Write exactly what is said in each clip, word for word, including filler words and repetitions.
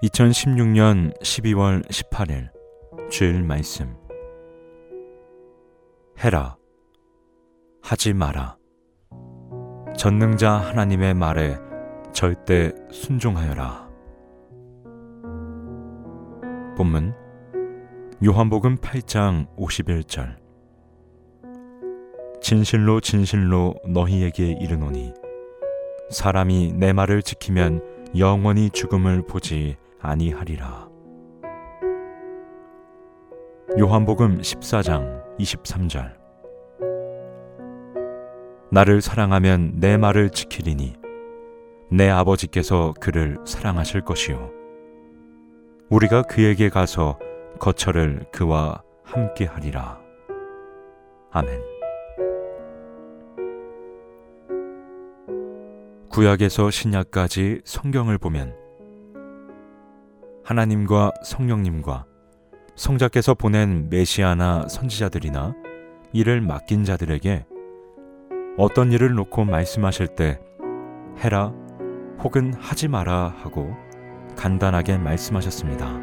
이천십육 년 십이월 십팔일 주일 말씀. 해라, 하지 마라. 전능자 하나님의 말에 절대 순종하여라. 본문 요한복음 팔 장 오십일 절. 진실로 진실로 너희에게 이르노니 사람이 내 말을 지키면 영원히 죽음을 보지 아니하리라. 요한복음 십사 장 이십삼 절. 나를 사랑하면 내 말을 지키리니 내 아버지께서 그를 사랑하실 것이요 우리가 그에게 가서 거처를 그와 함께 하리라. 아멘. 구약에서 신약까지 성경을 보면 하나님과 성령님과 성자께서 보낸 메시아나 선지자들이나 이를 맡긴 자들에게 어떤 일을 놓고 말씀하실 때 해라 혹은 하지 마라 하고 간단하게 말씀하셨습니다.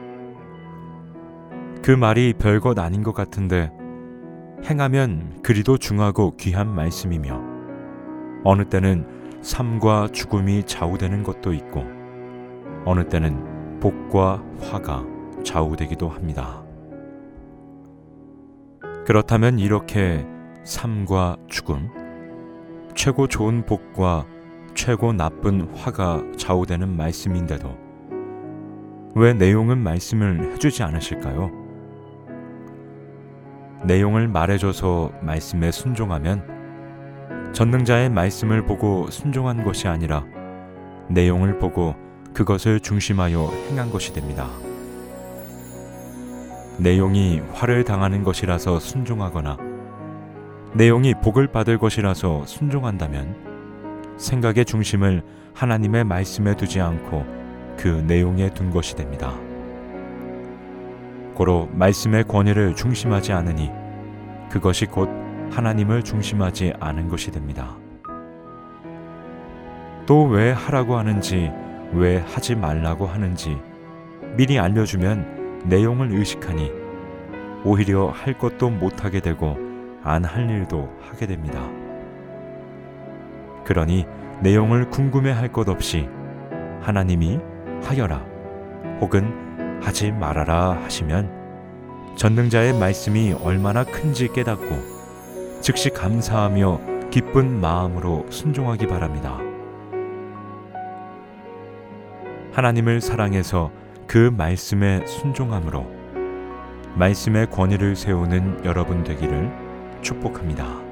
그 말이 별것 아닌 것 같은데 행하면 그리도 중하고 귀한 말씀이며 어느 때는 삶과 죽음이 좌우되는 것도 있고 어느 때는 복과 화가 좌우되기도 합니다. 그렇다면 이렇게 삶과 죽음, 최고 좋은 복과 최고 나쁜 화가 좌우되는 말씀인데도 왜 내용은 말씀을 해주지 않으실까요? 내용을 말해줘서 말씀에 순종하면 전능자의 말씀을 보고 순종한 것이 아니라 내용을 보고 그것을 중심하여 행한 것이 됩니다. 내용이 화를 당하는 것이라서 순종하거나 내용이 복을 받을 것이라서 순종한다면 생각의 중심을 하나님의 말씀에 두지 않고 그 내용에 둔 것이 됩니다. 고로 말씀의 권위를 중심하지 않으니 그것이 곧 하나님을 중심하지 않은 것이 됩니다. 또 왜 하라고 하는지 왜 하지 말라고 하는지 미리 알려주면 내용을 의식하니 오히려 할 것도 못하게 되고 안 할 일도 하게 됩니다. 그러니 내용을 궁금해할 것 없이 하나님이 하여라 혹은 하지 말아라 하시면 전능자의 말씀이 얼마나 큰지 깨닫고 즉시 감사하며 기쁜 마음으로 순종하기 바랍니다. 하나님을 사랑해서 그 말씀에 순종함으로 말씀의 권위를 세우는 여러분 되기를 축복합니다.